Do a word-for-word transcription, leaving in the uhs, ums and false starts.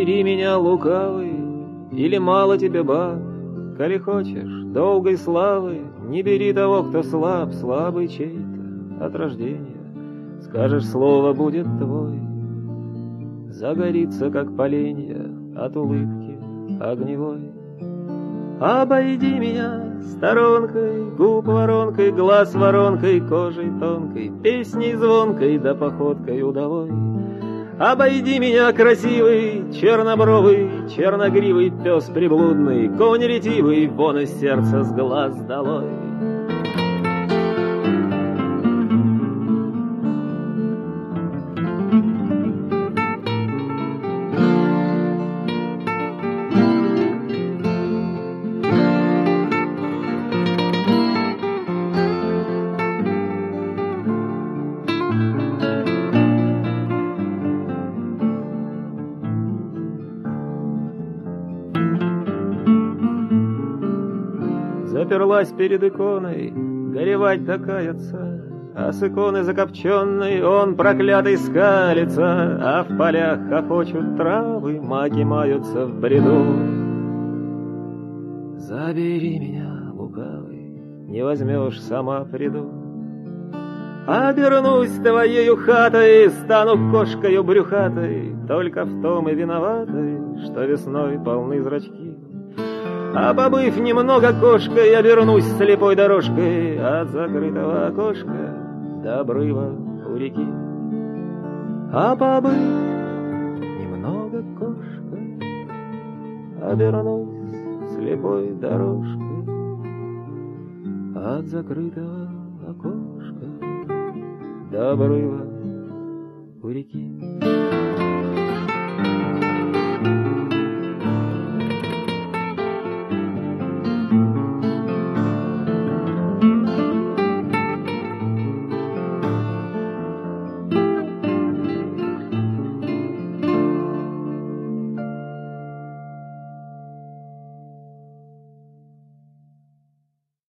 Бери меня, лукавый, или мало тебе баб, коли хочешь долгой славы, не бери того, кто слаб, слабый чей-то от рождения. Скажешь слово, будет твой, загорится, как поленья от улыбки огневой. Обойди меня сторонкой, губ воронкой, глаз воронкой, кожей тонкой, песней звонкой да походкой удалой. Обойди меня, красивый, чернобровый, черногривый пес приблудный, конь ретивый, вон из сердца с глаз долой. Заперлась перед иконой, горевать да каяться, а с иконы закопченной он, проклятый, скалится, а в полях хохочут травы, маки маются в бреду. Забери меня, лукавый, не возьмешь, сама приду. Обернусь твоею хатой, стану кошкою брюхатой, только в том и виноватой, что весной полны зрачки. А побыв немного кошкой, я вернусь слепой дорожкой от закрытого окошка до обрыва у реки. А побыв немного кошкой, обернусь слепой дорожкой от закрытого окошка до обрыва у реки.